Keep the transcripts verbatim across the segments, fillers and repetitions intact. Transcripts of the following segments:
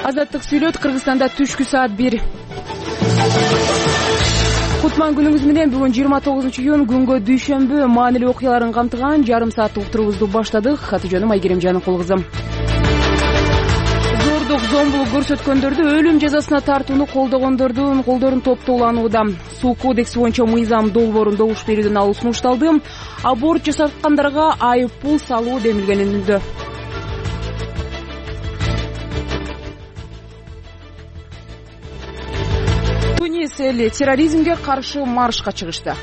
Азаттык сүйлөт. Кыргызстанда түшкү саат бир. Кутман күнүңүз менен. Бүгүн жыйырма тогузунчу июнь күнгө дүйшөмбү. Маанилүү окуяларын камтыган жарым сааттык уктуруубузду баштадык. Аты жөнүм Айгерим Жаныкул кызым. Зордук, зомбулук көрсөткөндөрдү өлүм жазасына тартууну колдогондордун колдорун топтооланууда. Суу кодекси боюнча мыйзам долбоорун добуш берүүдөн алуу сунушталды. Аборт жасаткандарга айып пул салуу демилгенинде. Тунис эли терроризмге каршы маршка чыгышты.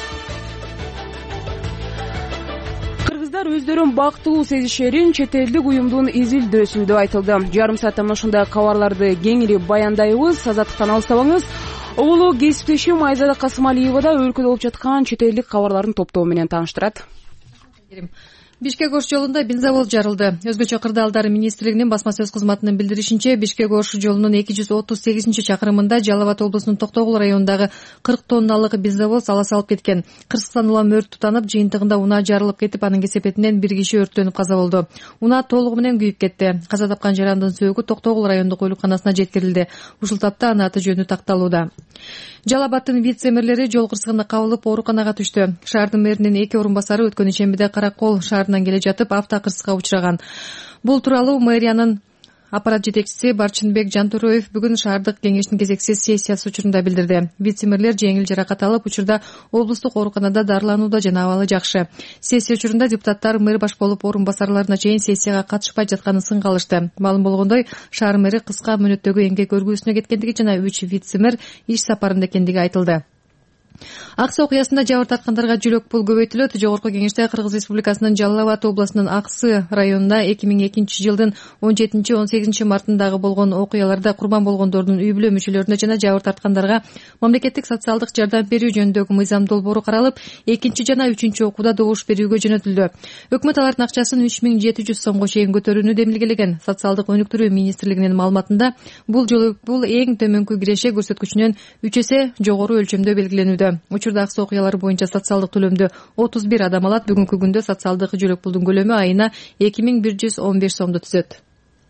Кыргыздар өздөрүн бактылуу сезишерин чет элдик уюмдун изилдөөсүндө айтылды. Жарым сааттан ушундай кабарларды кеңири баяндайбыз. Азаттыктан алыстабаңыз. Улуу кесиптешим Айзада Касымалиева да өлкөдө болуп жаткан чет элдик кабарлардын топтоо менен тааныштырат. Бишкек-Ош жолунда бензовоз жарылды. Өзгөчө кырдаалдар министрлигинин басма сөз кызматынын билдиришинче, Бишкек-Ош жолунун эки жүз отуз сегизинчи чакырымында Жалал Абад облусунун Токтогул районундагы кырк тонналык бензовоз ала салып кеткен. кырксан улам өрт тутанып, жыйынтыгында унаа жарылып кетип, анын кесепетинен бир киши өрттөнүп каза болду. Унаа толугу менен күйүп кетти. Каза тапкан жарандын сөөгү Токтогул райондук оолуканасына жеткирилди. Ушул тапта анын аты жөнү такталууда. Жалал Абадтын вице-мэрлери жол кырсыгында кабылып ооруканага түштү. Шаардын мэринин эки орун басары өткөн ишембиде Каракол шаарынан келе жатып автокырсыкка учураган. Бул тууралуу мэриянын аппарат жетекчиси Барчынбек Жантуроев бүгүн шаардык кеңештин кезексиз сессиясы учурунда билдирди. Вице-мэрлер жеңил жаракат алып, учурда облустук ооруканада дарыланууда жана абалы жакшы. Сессия учурунда депутаттар мэр баш болуп орун басарларына чейин сессияга катышпай жатканын сынга алышты. Маалым болгондой, шаар мэри кыска мөөнөттөгү эмгек өргүүсүнө кеткендиги жана үч вице-мэр иш сапарында экендиги айтылды. Аксы окуясында жабыр тарткандарга жүлөк пул көбөйтүлөт. Жогорку кеңеште Кыргыз Республикасынын Жалал Абад областынын Аксы районунда эки миң экинчи жылдын он жетинчи он сегизинчи мартындагы болгон окуяларда курбан болгондордун үй бүлө мүчөлөрүнө жана жабыр тарткандарга мамлекеттик социалдык жардам берүү жөнүндөгү мыйзам долбоору каралып, экинчи жана үчүнчү окууда добуш берүүгө жөнөтүлдү. Өкмөт алардын акчасын үч миң жети жүз сомго чейин көтөрүүнү демилгелеген. Социалдык өнүктүрүү министрлигинин маалыматында бул жолу бул эң төмөнкү киреше көрсөткүчүнөн үч эсе жогору өлчөмдө белгиленүүдө. Учурда аксы окуялары боюнча социалдык төлөмдү отуз бир адам алат. Бүгүнкү күндө социалдык жүлөк пулдун көлөмү айына эки миң бир жүз он беш сомду түзөт.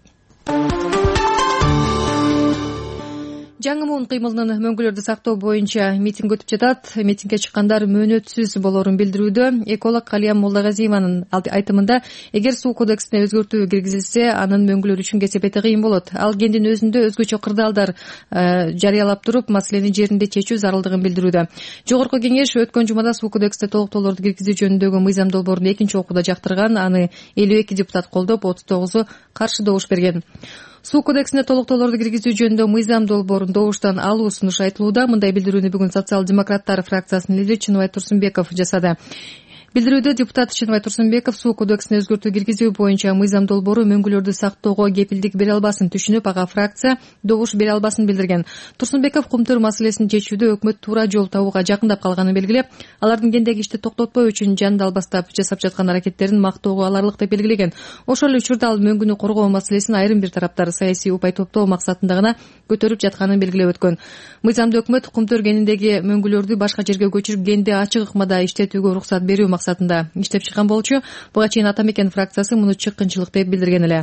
Жаңы муун кыймылынын мөңгүлөрдү сактоо боюнча митинг өтүп жатат. Митингге чыккандар мөөнөтсүз болоорун билдирүүдө. Эколог Калиям Молдагазиеванын айтымында, эгер суу кодексине өзгөртүү киргизилсе, анын мөңгүлөр үчүн кесепети кыйын болот. Ал кендин өзүндө өзгөчө кырдаалдар жарыялап туруп, маселени жеринде чечүү зарылдыгын билдирүүдө. Жогорку кеңеш өткөн жумада суу кодексине толуктоолорду киргизүү жөнүндөгү мыйзам долбоорун экинчи окууда жактырган. Аны элүү эки депутат колдоп, отуз тогузу каршы добуш берген. Суу кодексине толуктоолорду киргизүү жөнүндө мыйзам долбоорун добуштан алуу сунуш айтылууда. Мындай билдирүүнү бүгүн социал-демократтар фракциясынын лидери Чыныбай Турсунбеков жасады. Билдирүүдө депутат Чыныбай Турсунбеков суу кодексине өзгөртүү киргизүү боюнча мыйзам долбоору мөңгүлөрдү сактоого кепилдик бере албасын түшүнүп, ага фракция добуш бере албасын билдирген. Турсунбеков кумтөр маселесин чечүүдө өкмөт туура жол табууга жакындап калганын белгилеп, алардын кендеги ишти токтотпоо үчүн жан далбастап жасап жаткан аракеттерин мактоого аларлык деп белгилеген. Ошол эле учурда ал мөңгүнү коргоо маселесин айрым бир тараптар саясий упай топтоо максатында гана көтөрүп жатканын белгилеп өткөн. Мыйзамда өкмөт кумтөр кениндеги мөңгүлөрдү башка жерге көчүрүп, кенди ачык ыкмада иштетүүгө уруксат берүү максатында иштеп чыккан болчу. Буга чейин Ата Мекен фракциясы муну чыккынчылык деп билдирген эле.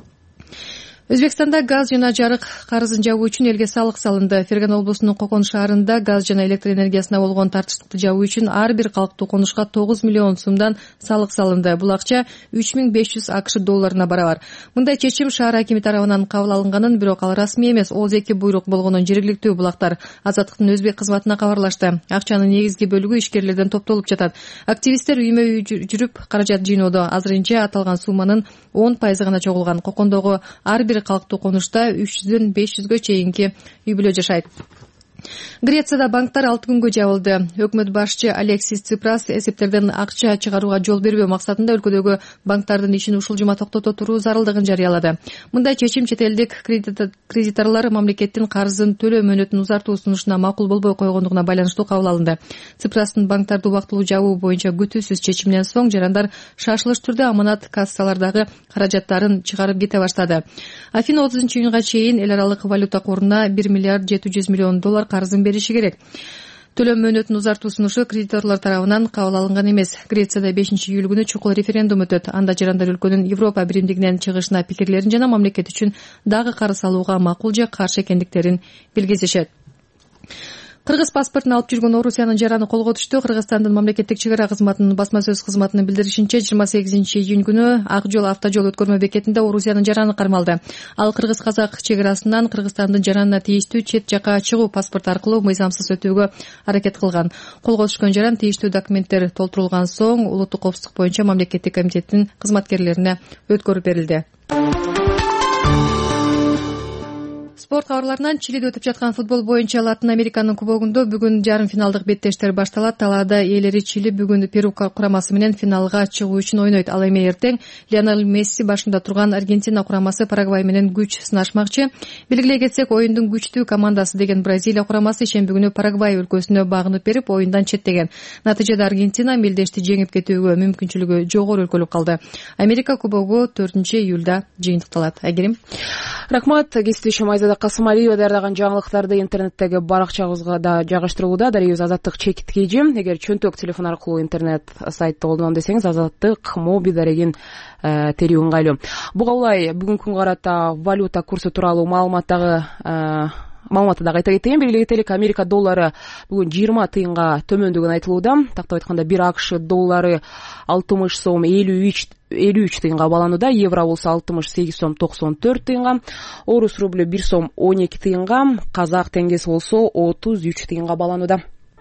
Өзбекстанда газ жана жарык карызын жабуу үчүн элге салык салынды. Ферган облусунун Кокон шаарында газ жана электр энергиясына болгон тартыштыкты жабуу үчүн ар бир калктуу конушка тогуз миллион сумдан салык салынды. Бул акча үч миң беш жүз АКШ долларына барабар. Мындай чечим шаар акими тарабынан кабыл алынганын, бирок ал расмий эмес, ооз эки буйрук болгонун жергиликтүү булактар Азаттыктын өзбек кызматына кабарлашты. Акчанын негизги бөлүгү ишкерлерден топтолуп жатат. Активисттер үймө үй жүрүп каражат жыйноодо. Азырынча аталган сумманын он пайызы гана чогулган. Кокондогу ар бир калктуу конушта үч жүздөн беш жүзгө чейинки үй бүлө жашайт. Грецияда банктар алты күнгө жабылды. Өкмөт башчы Алексис Ципрас эсептерден акча чыгарууга жол бербөө максатында өлкөдөгү банктардын ишин ушул жума токтото туруу зарылдыгын жарыялады. Мындай чечим чет элдик кредиторлор мамлекеттин карызын төлөө мөөнөтүн узартуу сунушуна макул болбой койгондугуна байланыштуу кабыл алынды. Ципрастын банктарды убактылуу жабуу боюнча күтүүсүз чечиминен соң жарандар шашылыш түрдө аманат кассалардагы каражаттарын чыгарып кете баштады. Афина отузунчу июнга чейин эл аралык валюта коруна бир миллиард жети жүз миллион доллар карызын бериши керек. төлөм мөөнөтүн узартуу сунушу кредиторлор тарабынан кабыл алынган эмес. Грецияда бешинчи июль күнү чукул референдум өтөт. Анда жарандар өлкөнүн Европа биримдигинен чыгышына пикирлерин жана мамлекет үчүн дагы карыз алууга макул же каршы экендиктерин билгизишет. Кыргыз паспортун алып жүргөн Орусиянын жараны колго түштү. Кыргызстандын мамлекеттик чек ара кызматынын басма сөз кызматынын билдиришинче, жыйырма сегизинчи июнь күнү Ак жол автожол өткөрмө бекетинде Орусиянын жараны кармалды. Ал кыргыз-казак чек арасынан Кыргызстандын жаранына тийиштүү чет жакка чыгуу паспорт аркылуу мыйзамсыз өтүүгө аракет кылган. Колго түшкөн жаран тийиштүү документтер толтурулган соң улуттук коопсуздук боюнча мамлекеттик комитеттин кызматкерлерине өткөрүп берилди. Спорт кабарларынан Чилиде өтүп жаткан футбол боюнча Латын Американын кубогунда бүгүн жарым финалдык беттештер башталат. Талаада ээлери Чили бүгүн Перу курамасы менен финалга чыгуу үчүн ойнойт. Ал эми эртең Лионель Месси башында турган Аргентина курамасы Парагвай менен күч сынашмакчы. Белгилей кетсек, оюндун күчтүү командасы деген Бразилия курамасы ишемби күнү Парагвай өлкөсүнө багынып берип, оюндан четтеген. Натыйжада Аргентина мелдешти жеңип кетүүгө мүмкүнчүлүгү жогору өлкөлүк калды. Америка кубогу төртүнчү июлда жыйынтыкталат. Айгерим. Рахмат. Кесиптешим Айзада Касымалиева даярдаган жаңылыктарды интернеттеги баракчабызга да жайгаштырылууда. Дарыйыбыз Азаттык чекиткейчи. Эгер чөнтөк телефон аркылуу интернет сайтты колдоном десеңиз, Азаттык моби дарегин терүү ыңгайлуу. Буга улай бүгүнкү күнгө карата валюта курсу тууралуу маалыматтагы маалыматты да кайта кетейин. Белгилей кетелик, Америка доллары бүгүн жыйырма тыйынга төмөндөгөнү айтылууда. Тактап айтканда бир АКШ доллары алтымыш сом элүү үч элүү үч тыйынга баланууда. Евро болсо алтымыш сегиз сом токсон төрт тыйынга, орус рублю бир сом он эки тыйынга, казак теңгеси болсо отуз үч тыйынга баланууда.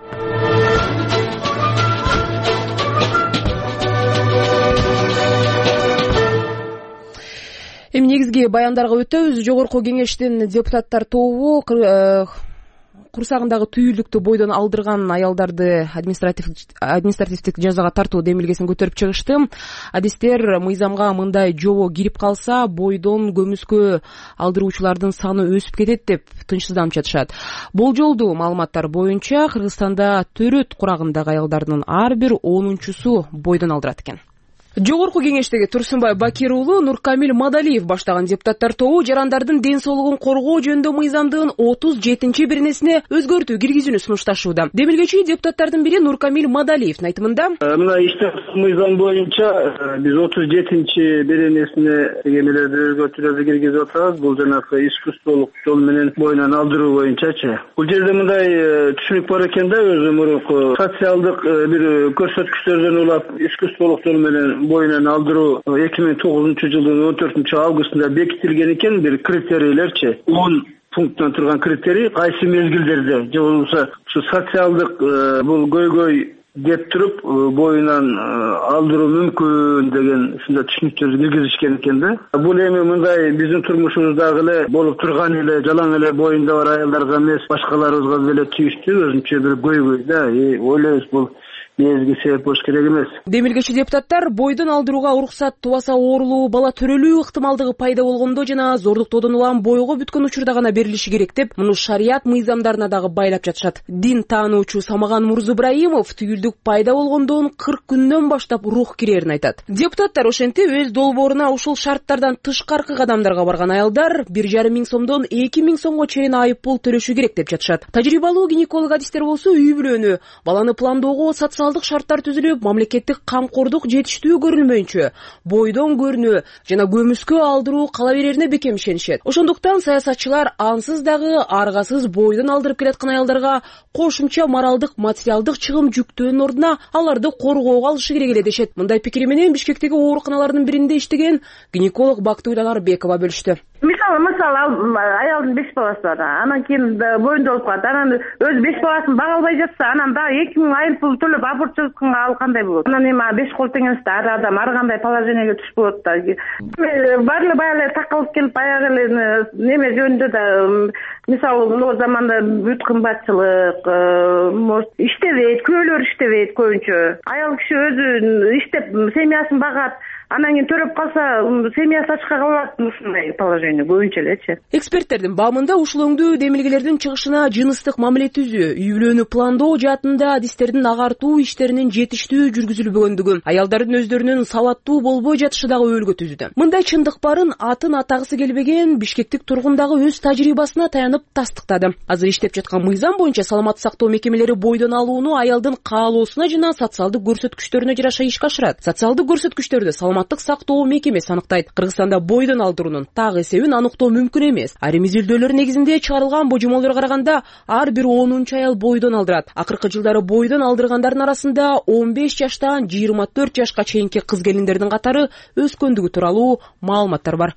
Эми негизги баяндарга өтөбүз. Жогорку кеңештин депутаттар тобу курсагындагы түйүлдүктү бойдон алдырган аялдарды административдик жазага тартуу демилгесин көтөрүп чыгышты. Адистер мыйзамга мындай жобо кирип калса, бойдон көмүскө алдыруучулардын саны өсүп кетет деп тынчсызданып жатышат. Болжолдуу маалыматтар боюнча Кыргызстанда төрөт курагындагы аялдардын ар бир онунчусу бойдон алдырат экен. Жогорку кеңештеги Турсунбай Бакир уулу Нуркамил Мадалиев баштаган депутаттар тобу жарандардын ден соолугун коргоо жөнүндө мыйзамдын отуз жетинчи беренесине өзгөртүү киргизүүнү сунушташууда. Демилгечи депутаттардын бири Нуркамил Мадалиевдин айтымында, мына иште мыйзам боюнча биз отуз жетинчи беренесине эмелерди өзгөртүүлөрдү киргизип атабыз. Бул жанагы искусстволук жол менен бойдон алдыруу боюнчачы. Бул жерде мындай түшүнүк бар экен да, өзү мурунку социалдык бир көрсөткүчтөрдөн улап искусстволук жол менен бойынан алдыруу эки миң тогузунчу жылдын он төртүнчү августунда бекитилген экен. Бир критерийлерчи он пункттан турган критерий кайсы мезгилдерде же болбосо ушу социалдык бул көйгөй деп туруп боюнан алдыруу мүмкүн деген ушундай түшүнүктөрдү киргизишкен экен да. Бул эми мындай биздин турмушубуздагы эле болуп турган эле жалаң эле боюнда бар аялдарга эмес, башкаларыбызга деле тийиштүү өзүнчө бир көйгөй да. Ойлойбуз бул негизги себеп болуш керек эмес. Демилгечи депутаттар бойдон алдырууга уруксат тубаса оорулуу, бала төрөлүү ыктымалдыгы пайда болгондо жана зордуктоодон улам бойго бүткөн учурда гана берилиши керек деп, муну шарият мыйзамдарына дагы байлап жатышат. Дин таануучу Самаган Мурзубраимов түйүлдүк пайда болгондон кырк күндөн баштап рух кирерин айтат. Депутаттар ошентип өз долбооруна ушул шарттардан тышкаркы кадамдарга барган аялдар бир жарым миң сомдон эки миң сомго чейин айып пул төлөшү керек деп жатышат. Тажрыйбалуу гинеколог адистер болсо үй бүлөнү, баланы пландоого социалдык шарттар түзүлүп, мамлекеттик камкордук жетиштүү көрүнмөйүнчө бойдон көрүнүү жана көмүскө алдыруу кала берерине бекем ишенишет. Ошондуктан саясатчылар ансыз дагы аргасыз бойдон алдырып келаткан аялдарга кошумча моралдык, материалдык чыгым жүктөөнүн ордуна аларды коргоого алышы керек эле дешет. Мындай пикири менен Бишкектеги ооруканалардын биринде иштеген гинеколог Бактыгүл Анарбекова бөлүштү. Мисалы, мисалы аялдын беш баласы бар. Анан кийин боюнда болуп калат. Анан өз беш баласын бага албай жатса, анан дагы эки миң айып пул төлөп аборт жасатканга ал кандай болот? Анан эми беш кол теңесте ар адам ар кандай положенияге түшүп болот да. Бар эле баягы эле такалып келип баягы эле неме жөнүндө да, мисалы, могу заманда бүт кымбатчылык, может, иштебейт, күйөөлөр иштебейт көбүнчө. Аял киши өзү иштеп семьясын багат. анан кийин төрөп калса семьясы ачка калат ушундай положение көбүнчө элечи. Эксперттердин баамында ушул өңдүү демилгелердин чыгышына жыныстык мамиле түзүү, үй бүлөнү пландоо жаатында адистердин агартуу иштеринин жетиштүү жүргүзүлбөгөндүгү, аялдардын өздөрүнүн сабаттуу болбой жатышы дагы өбөлгө түзүүдө. Мындай чындык барын атын атагысы келбеген бишкектик тургун дагы өз тажрыйбасына таянып тастыктады. Азыр иштеп жаткан мыйзам боюнча саламаттык сактоо мекемелери бойдон алууну аялдын каалоосуна жана социалдык көрсөткүчтөрүнө жараша ишке ашырат. Социалдык көрсөткүчтөрдү саламаттык сактоо мекемеси анықтайт. Кыргызстанда бойдон алдыруунун так эсебин аныктоо мүмкүн эмес. Айрым изилдөөлөр негизинде чыгарылган божомолдорго караганда ар бир онунчу аял бойдон алдырат. Акыркы жылдары бойдон алдыргандардын арасында он беш жаштан жыйырма төрт жашка чейинки кыз келиндердин катары өскөндүгү тууралуу маалыматтар бар.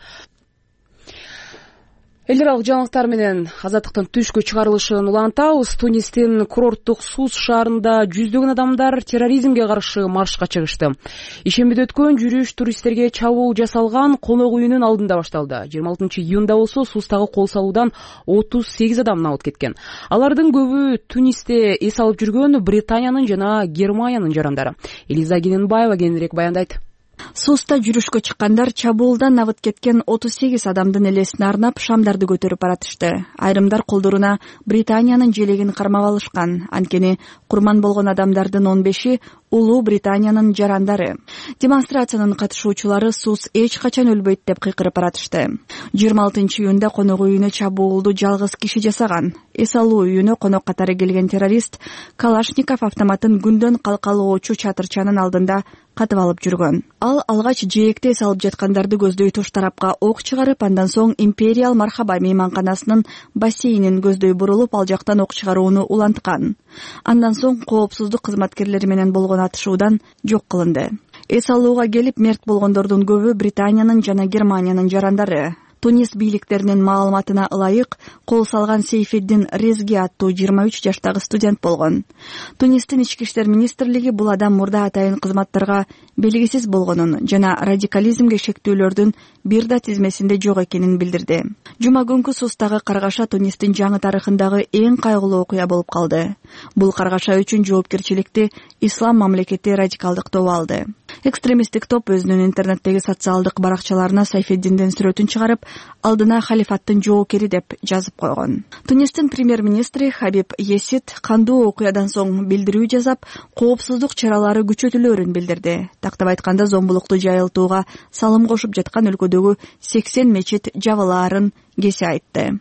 Эл аралык жаңылыктар менен азаттыктын түшкү чыгарылышын улантабыз. Тунистин курорттук Сус шаарында жүздөгөн адамдар терроризмге каршы маршка чыгышты. Ишембиде өткөн жүрүш туристтерге чабуул жасалган конок үйүнүн алдында башталды. жыйырма алтынчы июнда болсо Сустагы кол салуудан отуз сегиз адам набыт кеткен. Алардын көбү Тунисте эс алып жүргөн Британиянын жана Германиянын жарандары. Элиза Гененбаева кененирээк баяндайт. Суста жүрүшкө чыккандар чабуулдан набыт кеткен отуз сегиз адамдын элесине арнап шамдарды көтөрүп баратышты. Айрымдар колдоруна Британиянын желегин кармап алышкан. Анткени курман болгон адамдардын он беши Улуу Британиянын жарандары. Демонстрациянын катышуучулары Сус эч качан өлбөйт деп кыйкырып баратышты. жыйырма алтынчы июнда конок үйүнө чабуулду жалгыз киши жасаган. Эс алуу үйүнө конок катары келген террорист Калашников автоматын күндөн калкалоочу чатырчанын алдында катып алып жүргөн. Ал алгач жээкте эс алып жаткандарды көздөй туш тарапка ок чыгарып, андан соң Империал Мархаба мейманканасынын бассейнин көздөй бурулуп, ал жактан ок чыгарууну уланткан. Андан соң коопсуздук кызматкерлери менен болгон атышуудан жок кылынды. Эс алууга келип мерт болгондордун көбү Британиянын жана Германиянын жарандары. Тунис бийликтеринин маалыматына ылайык, кол салган Сейфеддин Резги аттуу жыйырма үч жаштагы студент болгон. Тунистин ички иштер министрлиги бул адам мурда атайын кызматтарга белгисиз болгонун жана радикализмге шектүүлөрдүн бир да тизмесинде жок экенин билдирди. Жума күнкү Сустагы каргаша Тунистин жаңы тарыхындагы эң кайгылуу окуя болуп калды. Бул каргаша үчүн жоопкерчиликти Ислам мамлекети радикалдык тобу алды. Экстремисттик топ өзүнүн интернеттеги социалдык баракчаларына Сайфеддиндин сүрөтүн чыгарып, алдына халифаттын жоокери деп жазып койгон. Тунистин премьер-министри Хабиб Есид кандуу окуядан соң билдирүү жасап, коопсуздук чаралары күчөтүлөөрүн билдирди. Тактап айтканда, зомбулукту жайылтууга салым кошуп жаткан өлкөдөгү сексен мечит жабылаарын кесе айтты.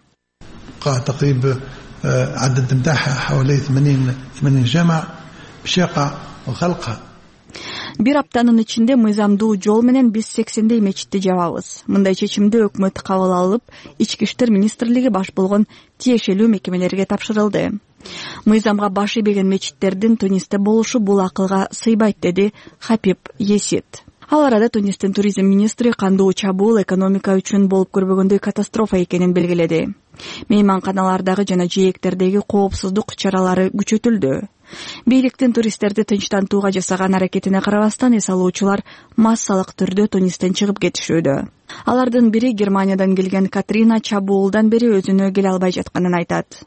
تقريبا عدد نتاعها حوالي ثمانين جامع بشاقة وخلقها. Бир аптанын ичинде мыйзамдуу жол менен биз сексендей мечитти жабабыз. Мындай чечимди өкмөт кабыл алып, ички иштер министрлиги баш болгон тиешелүү мекемелерге тапшырылды. Мыйзамга баш ийбеген мечиттердин Тунисте болушу бул акылга сыйбайт, деди Хабиб Есид. Ал арада Тунистин туризм министри кандуу чабуул экономика үчүн болуп көрбөгөндөй катастрофа экенин белгиледи. Мейманканалардагы жана жээктердеги коопсуздук чаралары күчөтүлдү. Бийликтин туристтерди тынчтантууга жасаган аракетине карабастан, эс алуучулар массалык түрдө Тунистен чыгып кетишүүдө. Алардын бири Германиядан келген Катрина чабуулдан бери өзүнө келе албай жатканын айтат.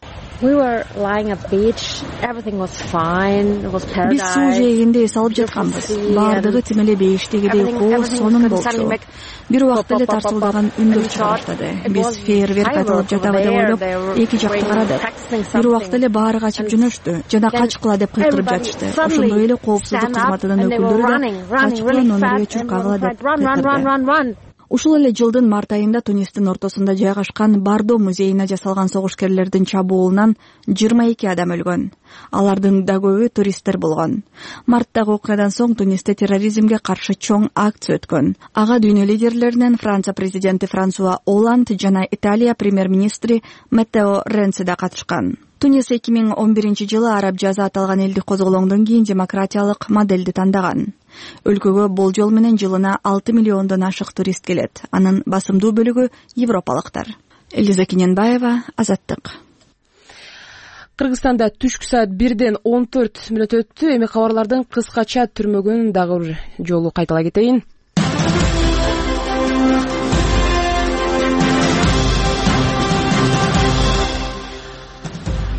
Биз суу жээгинде эс алып жатканбыз. Баардыгы тим эле бейиштегидей кооз сонун болчу. Бир убакта эле тарсылдаган үндөр чыга баштады. Биз фейерверк атылып жатабы деп ойлоп, эки жакты карадык. Бир убакта эле баары качып жөнөштү жана качкыла деп кыйкырып жатышты. Ошондой эле коопсуздук кызматынын өкүлдөрү да качкыла номерге чуркагыла деп кыйкырды. Ушул эле жылдын март айында Тунистин ортосунда жайгашкан Бардо музейине жасалган согушкерлердин чабуулунан жыйырма эки адам өлгөн. Алардын да көбү туристтер болгон. Марттагы окуядан соң Тунисте терроризмге каршы чоң акция өткөн. Ага дүйнө лидерлеринен Франция президенти Франсуа Оланд жана Италия премьер-министри Маттео Ренци да катышкан. Тунис эки миң он биринчи жылы араб жазы аталган элди козголоңдон кийин демократиялык моделди тандаган. Өлкөгө болжол менен жылына алты миллиондон ашык турист келет. Анын басымдуу бөлүгү европалыктар. Элиза Кененбаева, Азаттык. Кыргызстанда түшкү саат бирден он төрт мүнөт өттү. Эми кабарлардын кыскача түрмөгүн дагы бир жолу кайталай кетейин.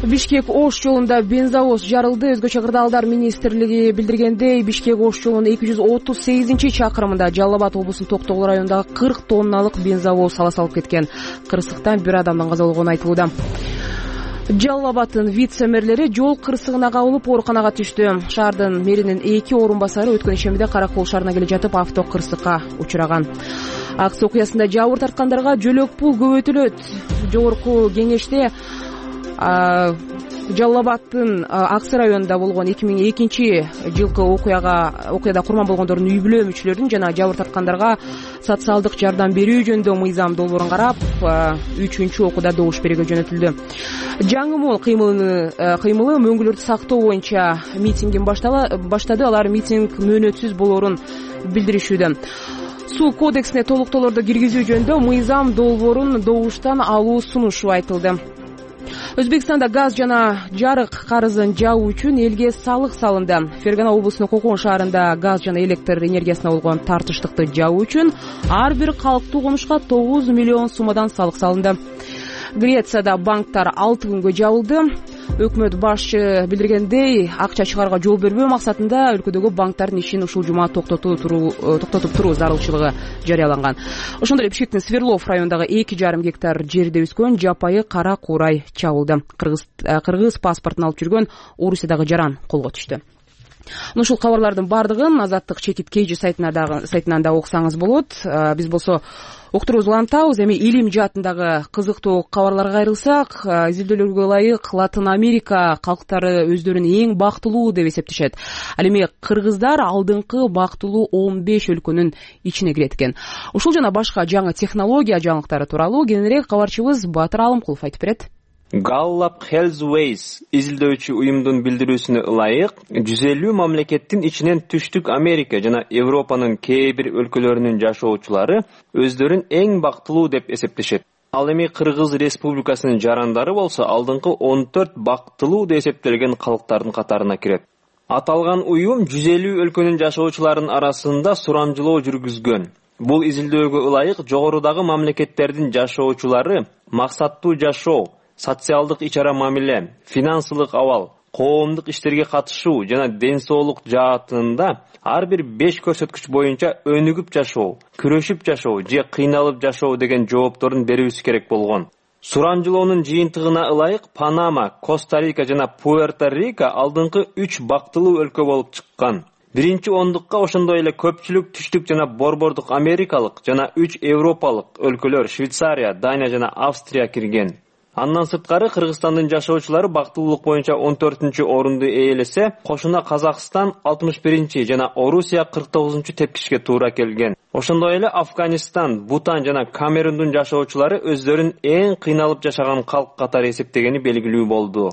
Бишкек Ош жолунда бензовоз жарылды. Өзгөчө кырдаалдар министрлиги билдиргендей, Бишкек Ош жолунун эки жүз отуз сегизинчи чакырымында Жалал Абад облусунун Токтогул районундагы кырк тонналык бензовоз ала салып кеткен. Кырсыктан бир адамдын каза болгону айтылууда. Жалал Абадтын вице-мэрлери жол кырсыгына кабылып ооруканага түштү. Шаардын мэринин эки орун басары өткөн ишембиде Каракол шаарына келе жатып авто кырсыкка учураган. Акс окуясында жабыр тарткандарга жөлөк пул көбөйтүлөт. Жогорку кеңеште Жалал Абадтын Аксы районунда болгон эки миң экинчи жылкы окуяга окуяда курман болгондордун үй бүлө мүчөлөрүнүн жана жабыр тарткандарга социалдык жардам берүү жөнүндө мыйзам долбоорун карап, үчүнчү окууда добуш берүүгө жөнөтүлдү. Жаңы мол кыймылы кыймылы мөңгүлөрдү сактоо боюнча митингин баштады. Алар митинг мөөнөтсүз болоорун билдиришүүдө. Суу кодексине толуктоолорду киргизүү жөнүндө мыйзам долбоорун добуштан алуу сунушу айтылды. Өзбекстанда газ жана жарык карызын жабуу үчүн элге салык салынды. Фергана облусунун Кокон шаарында газ жана электр энергиясына болгон тартыштыкты жабуу үчүн ар бир калктуу конушка тогуз миллион сумадан салык салынды. Грецияда банктар алты күнгө жабылды. Өкмөт башчы билдиргендей, акча чыгарууга жол бербөө максатында өлкөдөгү банктардын ишин ушул жума токтотуп туруу токтотуп туруу зарылчылыгы жарыяланган. Ошондой эле Бишкектин Сверлов районундагы эки жарым гектар жерде өскөн жапайы кара куурай чабылды. Кыргыз кыргыз паспортун алып жүргөн Орусиядагы жаран колго түштү. Ушул кабарлардын бардыгын Азаттык чекит кейжи сайтынан да окусаңыз болот. Биз болсо уктуруубузду улантабыз. Эми илим жаатындагы кызыктуу кабарларга кайрылсак, изилдөөлөргө ылайык Латын Америка калктары өздөрүн эң бактылуу деп эсептешет. Ал эми кыргыздар алдыңкы бактылуу он беш өлкөнүн ичине кирет экен. Ушул жана башка жаңы технология жаңылыктары тууралуу кененирээк кабарчыбыз Батыр Алымкулов айтып берет. Gallup Healthways изилдөөчү уюмдун билдирүүсүнө ылайык, жүз элүү мамлекеттин ичинен Түштүк Америка жана Европанын кээ бир өлкөлөрүнүн жашоочулары өздөрүн эң бактылуу деп эсептешет. Ал эми Кыргыз Республикасынын жарандары болсо алдыңкы он төрт бактылуу деп эсептелген калктардын катарына кирет. Аталган уюм жүз элүү өлкөнүн жашоочуларынын арасында сурамжылоо жүргүзгөн. Бул изилдөөгө ылайык жогорудагы мамлекеттердин жашоочулары максаттуу жашоо, социалдык ичара мамиле, финансылык абал, коомдук иштерге катышуу жана ден соолук жаатында ар бир беш көрсөткүч боюнча өнүгүп жашоо, күрөшүп жашоо же кыйналып жашоо деген жоопторун берүүсү керек болгон. Сурамжылоонун жыйынтыгына ылайык Панама, Коста-Рика жана Пуэрто-Рико алдыңкы үч бактылуу өлкө болуп чыккан. Биринчи ондукка ошондой эле көпчүлүк түштүк жана борбордук америкалык жана үч европалык өлкөлөр Швейцария, Дания жана Австрия кирген. Андан сырткары Кыргызстандын жашоочулары бактылуулук боюнча он төртүнчү орунду ээлесе, кошуна Казакстан алтымыш биринчи жана Орусия кырк тогузунчу тепкичке туура келген. Ошондой эле Афганистан, Бутан жана Камерундун жашоочулары өздөрүн эң кыйналып жашаган калк катары эсептегени белгилүү болду.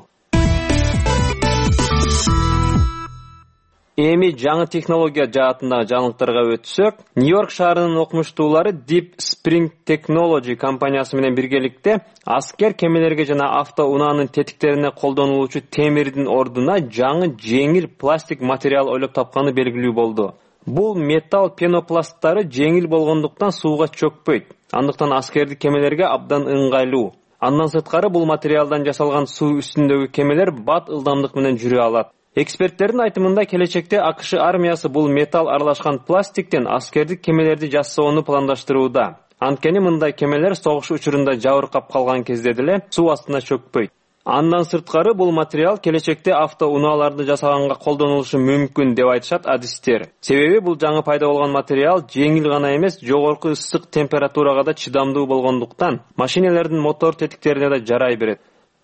Эми жаңы технология жаатындагы жаңылыктарга өтсөк, Нью-Йорк шаарынын окумуштуулары Deep Spring Technology компаниясы менен биргеликте аскер кемелерге жана автоунаанын тетиктерине колдонулуучу темирдин ордуна жаңы жеңил пластик материал ойлоп тапканы белгилүү болду. Бул металл пенопласттары жеңил болгондуктан сууга чөкпөйт. Андыктан аскердик кемелерге абдан ыңгайлуу. Андан сырткары бул материалдан жасалган суу үстүндөгү кемелер бат ылдамдык менен жүрө алат. Эксперттердин айтымында келечекте АКШ армиясы бул металл аралашкан пластиктен аскердик кемелерди жасоону пландаштырууда. Анткени мындай кемелер согуш учурунда жабыркап калган кезде деле суу астына чөкпөйт. Андан сырткары бул материал келечекте автоунааларды жасаганга колдонулушу мүмкүн деп айтышат адистер. Себеби бул жаңы пайда болгон материал жеңил гана эмес, жогорку ысык температурага да чыдамдуу болгондуктан машиналардын мотор тетиктерине да жарай берет.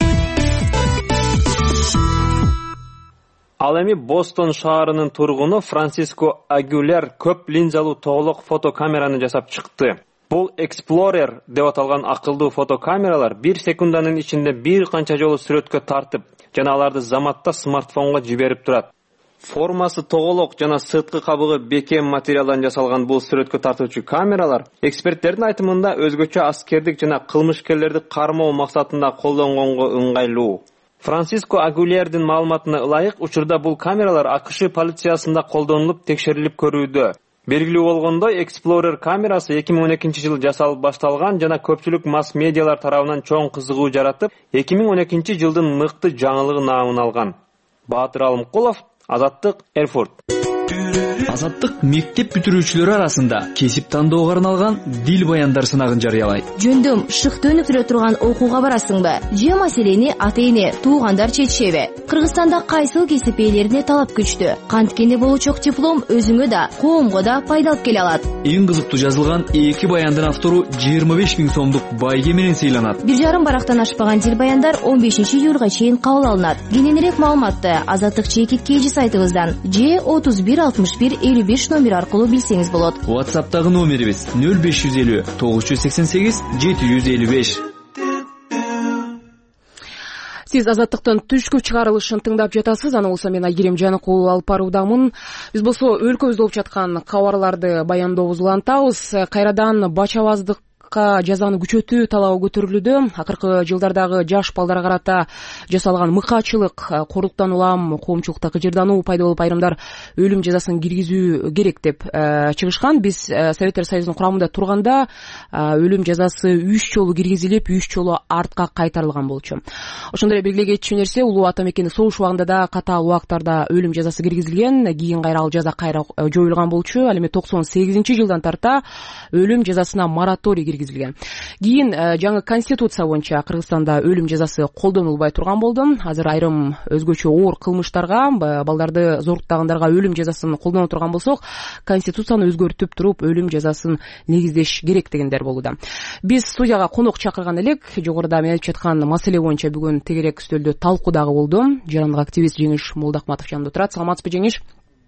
Ал эми Бостон шаарынын тургуну Франсиско Агюлер көп линзалуу тоголок фотокамераны жасап чыкты. Бул Explorer деп аталган акылдуу фотокамералар бир секунданын ичинде бир канча жолу сүрөткө тартып, жана аларды заматта смартфонго жиберип турат. Формасы тоголок жана сырткы кабыгы бекем материалдан жасалган бул сүрөткө тартуучу камералар эксперттердин айтымында өзгөчө аскердик жана кылмышкерлерди кармоо максатында колдонгонго ыңгайлуу. Франсиско Агюлердин маалыматына ылайык, учурда бул камералар АКШ полициясында колдонулуп текшерилип көрүүдө. Белгилүү болгондой, Explorer камерасы эки миң он экинчи жылы жасалып башталган жана көпчүлүк масс медиалар тарабынан чоң кызыгуу жаратып, эки миң он экинчи жылдын мыкты жаңылыгы наамын алган. Баатыр Алымкулов, Азаттык, Эрфурт. Азаттык мектеп бүтүрүүчүлөрү арасында кесип тандоого арналган дил баяндар сынагын жарыялайт. Жөндөм шыкты өнүктүрө турган окууга барасыңбы? Же маселени ата-эне, туугандар чечишеби? Кыргызстанда кайсыл кесип ээлерине талап күчтүү? Канткени болочок диплом өзүңө да, коомго да пайда алып келе алат. Эң кызыктуу жазылган эки баяндын автору жыйырма беш миң сомдук байге менен сыйланат. Бир жарым барактан ашпаган дил баяндар он бешинчи июлга чейин кабыл алынат. Кененирээк маалыматты Азаттык чекит кейжи сайтыбыздан же отуз бир алтымыш бир элүү беш номер аркылуу билсеңиз болот. WhatsApp'тагы номерибиз нөл беш жүз элүү тогуз жүз сексен сегиз жети жүз элүү беш. Сиз Азаттыктын түшкү чыгарылышын тыңдап жатасыз. Аны болсо мен Айгерим Жаныкулова алып баруудамын. Биз болсо өлкөбүздө болуп жаткан кабарларды баяндообузду улантабыз. Кайрадан бач аваздык жазаны күчөтүү талабы көтөрүлүүдө. Акыркы жылдардагы жаш балдарга карата жасалган мыкаачылык, корлуктан улам коомчулукта кыжырдануу пайда болуп, айрымдар өлүм жазасын киргизүү керек деп чыгышкан. Биз Советтер Союзунун курамында турганда өлүм жазасы үч жолу киргизилип, үч жолу артка кайтарылган болчу. Ошондой эле белгилей кетчү нерсе, улуу ата мекендик согуш убагында да катаал убактарда өлүм жазасы киргизилген, кийин кайра ал жаза кайра жоюлган болчу. Ал эми токсон сегизинчи жылдан тарта өлүм жазасына мораторий киргизилген. Кийин жаңы конституция боюнча Кыргызстанда өлүм жазасы колдонулбай турган болду. Азыр айрым өзгөчө оор кылмыштарга, балдарды зоруктагандарга өлүм жазасын колдоно турган болсок, конституцияны өзгөртүп туруп өлүм жазасын негиздеш керек дегендер болууда. Биз студияга конок чакырган элек. Жогоруда мен айтып жаткан маселе боюнча бүгүн тегерек үстөлдө талкуу дагы болду. Жарандык активист Жеңиш Молдахматов жанымда турат. Саламатсызбы, Жеңиш?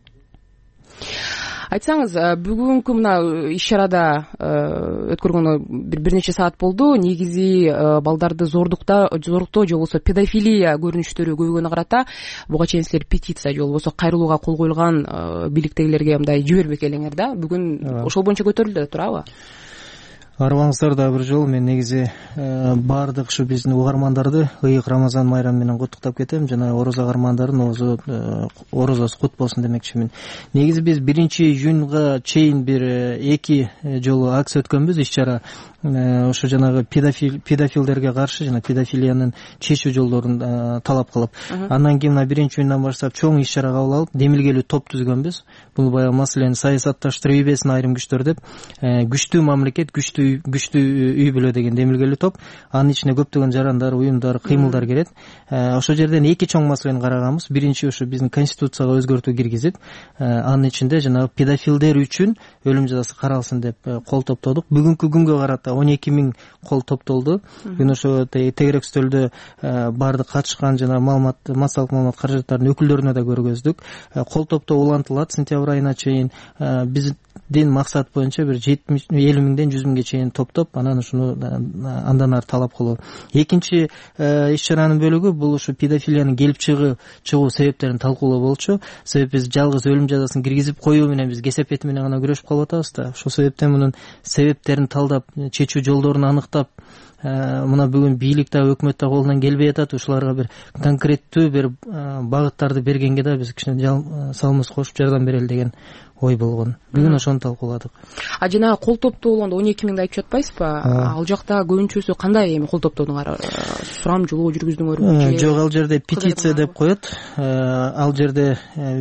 Айтсаңыз, бүгүнкү мына иш-чарада өткөргөнү бир нече саат болду. Негизи балдарды зордукта, зоруктоо же болбосо педофилия көрүнүштөрү көбөйгөнүнө карата буга чейин силер петиция же болбосо кайрылууга кол коюлган бийликтегилерге мындай жибербек элеңер да. Бүгүн ошол боюнча көтөрүлдү туурабы? Арыбаңыздар да бир жолу мен негизи баардык ушу биздин угармандарды ыйык Рамазан майрамы менен куттуктап кетем жана орозо агармандарын орозосу кут болсун демекчимин. Негизи биз биринчи июнга чейин бир эки жолу акция өткөнбүз, иш-чара ошо жанагы педофил педофилдерге каршы жана педофилиянын чечүү жолдорун талап кылып, андан кийин мына биринчи июндан баштап чоң иш-чара кабыл алып, демилгелүү топ түзгөнбүз. Бул баягы маселени саясатташтырып ийбесин айрым күчтөр деп, күчтүү мамлекет, күчтүү күчтүү үй бүлө деген демилгелүү топ. Анын ичине көптөгөн жарандар, уюмдар, кыймылдар кирет. Ошол жерден эки чоң маселени караганбыз. Биринчи ушу биздин конституцияга өзгөртүү киргизип, анын ичинде жанагы педофилдер үчүн өлүм жазасы каралсын деп кол топтодук. Бүгүнкү күнгө карата он эки миң кол топтолду. Бүгүн ошо тегерек стөлдө баардык катышкан жана маалымат, массалык маалымат каражаттарынын өкүлдөрүнө да көргөздүк. Кол топтоо улантылат сентябрь айына чейин. Биздин максат боюнча бир жетимиш элүү миңден жүз миңге чейин топтоп, анан ушуну андан ары талап кылуу. Экинчи иш-чаранын бөлүгү бул ушу педофилиянын келип чыгуу себептерин талкуулоо болчу. Себеби биз жалгыз өлүм жазасын киргизип коюу менен биз кесепети менен гана күрөшүп калып атабыз да. Ошол себептен мунун себептерин талдап, чечүү жолдорун аныктап, мына бүгүн бийлик да, өкмөт да колунан келбей атат. Ушуларга бир конкреттүү бир багыттарды бергенге да биз кичине салымыбыз кошуп жардам берели деген ой болгон. Бүгүн ошону талкууладык. А жана кол топтоо болгондо он эки миңди айтып жатпайсызбы? Ал жакта көбүнчөсү кандай эми кол топтоодун сурамжылоо жүргүздүңөрбү? Жок, ал жерде петиция деп коет. Ал жерде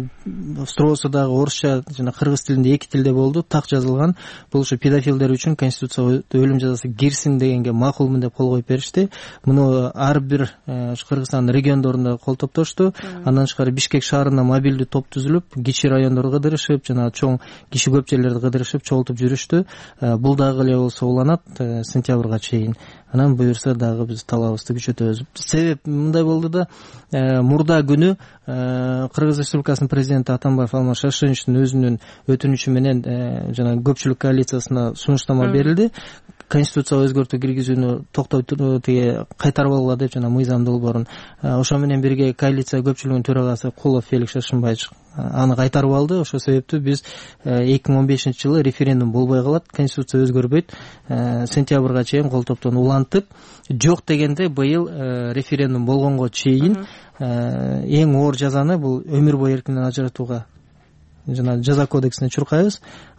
строосу дагы орусча жана кыргыз тилинде, эки тилде болду, так жазылган. Бул ушу педофилдер үчүн конституцияга өлүм жазасы кирсин дегенге макулмун деп кол коюп беришти. Муну ар бир Кыргызстандын региондорунда кол топтошту. Андан тышкары Бишкек шаарында мобилдүү топ түзүлүп, кичи райондорду кыдырышып, жана чоң киши көп жерлерди кыдырышып, чогултуп жүрүштү. Бул дагы эле болсо уланат сентябрга чейин. Анан буюрса дагы биз талабыбызды күчөтөбүз. Себеп мындай болду да, мурда күнү Кыргыз Республикасынын президенти Атамбаев Алмаз Шаршеновичтин өзүнүн өтүнүчү менен жана көпчүлүк коалициясына сунуштама берилди. Конституцияга өзгөртүү киргизүүнү токтоп тиги кайтарып алгыла деп жана мыйзам долбоорун. Ошо менен бирге коалиция көпчүлүгүнүн төрагасы Кулов Феликс Шашынбаевич аны кайтарып алды. Ошол себептүү биз эки миң он бешинчи жылы референдум болбой калат, конституция өзгөрбөйт. Сентябрга чейин кол топтону улантып, жок дегенде быйыл референдум болгонго чейин эң оор жазаны бул өмүр бою эркинден ажыратууга жана жаза кодексине чуркайбыз.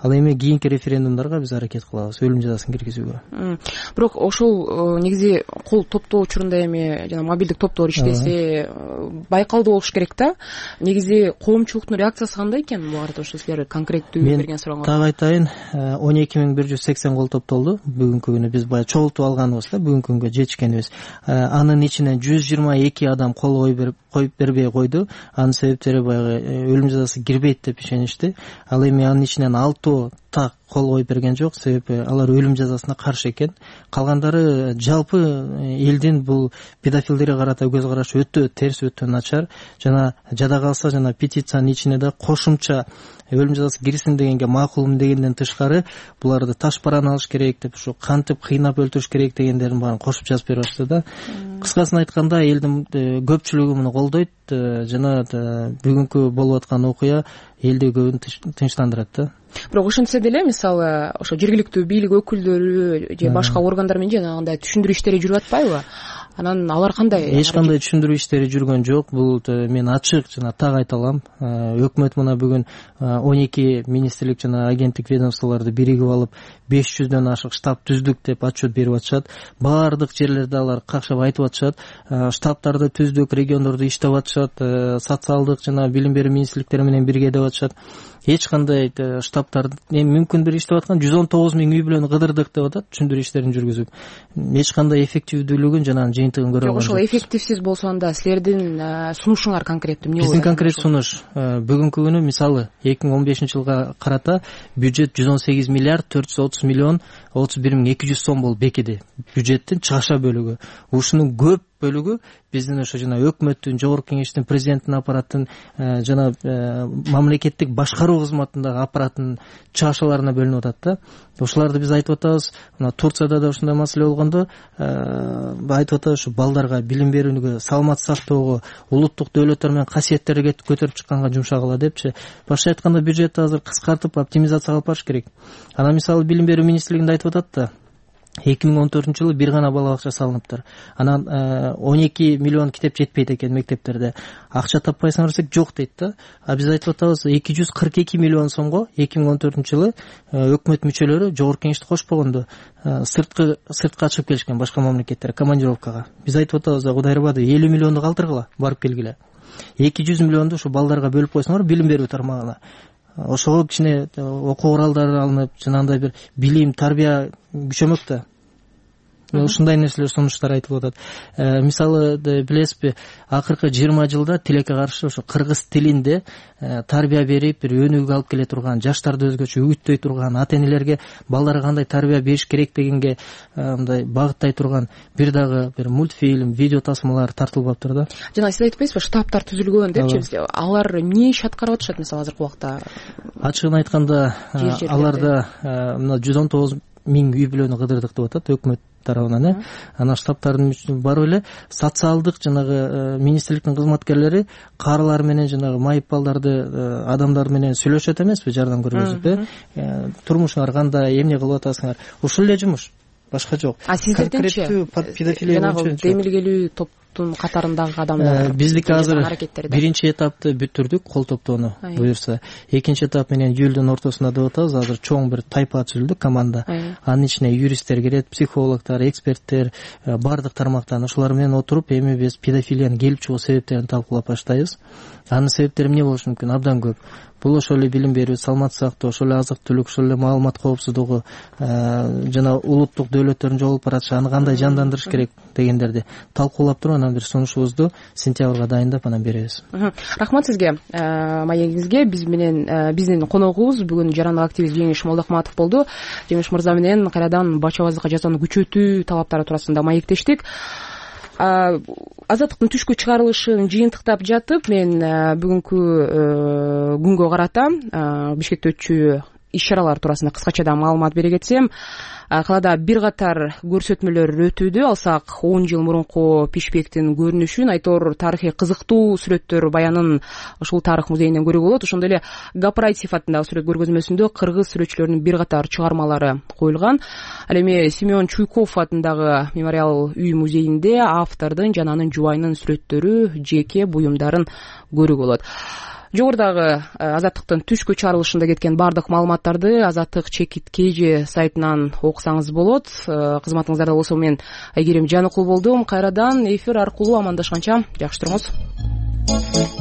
ал эми кийинки референдумдарга биз аракет кылабыз өлүм жазасын киргизүүгө. Бирок ошол негизи кол топтоо учурунда эми жана мобилдик топтор иштесе байкалдуу болуш керек да. Негизи коомчулуктун реакциясы кандай экен буга карата ошо силер конкреттүү берген сурооңор? Мен так айтайын, он эки миң бир жүз сексен кол топтолду бүгүнкү күнү. Биз баягы чогултуп алганыбыз да бүгүнкү күнгө жетишкенибиз. Анын ичинен жүз жыйырма эки адам кол коюп бербей койду. Анын себептери баягы өлүм жазасы кирбейт деп ишеништи. Ал эми анын ичинен алтоо так кол коюп берген жок, себеби алар өлүм жазасына каршы экен. Калгандары жалпы элдин бул педофилдерге карата көз карашы өтө терс, өтө начар. Жана жада калса жана петициянын ичине да кошумча өлүм жазасы кирсин дегенге макулмун дегенден тышкары буларды таш баран алыш керек деп, ушу кантип кыйнап өлтүрүш керек дегендерин баарын кошуп жазып берип атышты да. Кыскасын айтканда элдин көпчүлүгү муну колдойт жана бүгүнкү болуп аткан окуя элди көбүн тынчтандырат да. Бирок ошентсе деле мисалы ошо жергиликтүү бийлик өкүлдөрү же башка органдар менен жанагындай түшүндүрүү иштери жүрүп атпайбы? Анан алар кандай? Эч кандай түшүндүрүү иштери жүргөн жок. Бул мен ачык жана так айта алам. Өкмөт мына бүгүн он эки министрлик жана агенттик ведомстволорду биригип алып беш жүздөн ашык штаб түздүк деп отчет берип атышат. Баардык жерлерде алар какшап айтып атышат. Штабтарды түздүк, региондордо иштеп атышат, социалдык жана билим берүү министрликтери менен бирге деп атышат. Эч кандай штабтар эми мүмкүн бир иштеп аткан жүз он тогуз миң үй бүлөнү кыдырдык деп атат түшүндүрүү иштерин жүргүзүп. Эч кандай эффективдүүлүгүн жана жыйынтыгын көрө албайм. Ошол эффективсиз болсо анда силердин сунушуңар конкреттүү эмне болот? Биздин конкрет сунуш бүгүнкү күнү мисалы эки миң он бешинчи жылга карата бюджет жүз он сегиз миллиард төрт жүз отуз миллион отуз бир миң эки жүз сом болуп бекиди. Бюджеттин чыгаша бөлүгү. Ушунун көп бөлүгү биздин ошо жана өкмөттүн, жогорку кеңештин, президенттин аппараттын жана мамлекеттик башкаруу кызматындагы аппараттын чыгашаларына бөлүнүп атат да. Ошоларды биз айтып атабыз. Мына Турцияда да ушундай маселе болгондо айтып атабыз, ушу балдарга билим берүүгө, саламат сактоого, улуттук дөөлөттөр менен касиеттерге көтөрүп чыкканга жумшагыла депчи. Башка айтканда бюджетти азыр кыскартып, оптимизация кылып барыш керек. Анан мисалы билим берүү министрлигинде айтып атат да, эки миң он төртүнчү жылы бир гана бала бакча салыныптыр. Анан он эки миллион китеп жетпейт экен мектептерде. Акча таппайсыңар десек жок дейт да. А биз айтып атабыз, эки жүз кырк эки миллион сомго эки миң он төртүнчү жылы өкмөт мүчөлөрү жогорку кеңешти кошпогондо сырткы сыртка чыгып келишкен башка мамлекеттерге командировкага. Биз айтып атабыз, Кудай ырбады, элүү миллионду калтыргыла, барып келгиле. эки жүз миллионду ушу балдарга бөлүп койсоңор билим берүү тармагына. Ошого кичине окуу куралдары алынып, жанагындай бир билим, тарбия күчөмөк да. Ушундай нерселер, сунуштар айтылып атат. Мисалы билесизби, акыркы жыйырма жылда тилекке каршы ошо кыргыз тилинде тарбия берип, бир өнүгүүгө алып келе турган, жаштарды өзгөчө үгүттөй турган, ата-энелерге балдарга кандай тарбия бериш керек дегенге мындай багыттай турган бир дагы бир мультфильм, видео тасмалар тартылып атыптыр да. Жана сиз айтпайсызбы, штабтар түзүлгөн депчи, алар эмне иш аткарып атышат мисалы азыркы убакта? Ачыгын айтканда, аларда мына жүз он тогуз миң үй бүлөнү кыдырдык деп атат өкмөт тарабынан, э. Анан штабтардын барып эле социалдык жанагы министрликтин кызматкерлери карылар менен жанагы майып балдарды адамдар менен сүйлөшөт эмеспи, жардам көргөзүп, э. Турмушуңар кандай, эмне кылып атасыңар? Ушул эле жумуш, башка жок. А сиздердинчи жанагы демилгелүү топтун катарындагы адамдар биздики азыр биринчи этапты бүтүрдүк, кол топтоону буюрса. Экинчи этап менен июлдун ортосунда деп атабыз. Азыр чоң бир тайпа түзүлдү, команда. Анын ичине юристтер кирет, психологдор, эксперттер, бардык тармактан. Ошолар менен отуруп, эми биз педофилиянын келип чыгуу себептерин талкуулап баштайбыз. Анын себептери эмне болушу мүмкүн? Абдан көп. Бул ошол эле билим берүү, саламат сактоо, ошол эле азык-түлүк, ошол эле маалымат коопсуздугу, жана улуттук дөөлөттөрдүн жоголуп баратышы, аны кандай жандандырыш керек дегендерди талкуулап туруп, анан бир сунушубузду сентябрга дайындап анан беребиз. Рахмат сизге, маегиңизге. Биз менен биздин коногубуз бүгүн жарандык активист Жеңиш Молдохматов болду. Жеңиш мырза менен кайрадан бачабаздыкка жазаны күчөтүү талаптары туурасында маектештик. Азаттыктын түшкү чыгарылышын жыйынтыктап жатып, мен бүгүнкү күнгө карата Бишкекте өтчү иш-чаралар туурасында кыскача маалымат бере кетсем, калаада бир катар көрсөтмөлөр өтүүдө. Алсак он жыл мурунку Пишпектин көрүнүшүн, айтор тарыхый кызыктуу сүрөттөр баянын ушул тарых музейинен көрүүгө болот. Ошондой эле Гапрайт сыйфатындагы сүрөт көргөзмөсүндө кыргыз сүрөтчүлөрүнүн бир катар чыгармалары коюлган. Ал эми Семен Чуйков атындагы мемориал үй музейинде автордун жана анын жубайынын сүрөттөрү, жеке буюмдарын көрүүгө болот. жогорудагы Азаттыктын түшкү чыгарылышында кеткен бардык маалыматтарды Азаттык чекит kg сайтынан окусаңыз болот. Кызматыңыздарда болсо мен Айгерим Жаныкул болдум. Кайрадан эфир аркылуу амандашканча жакшы туруңуз.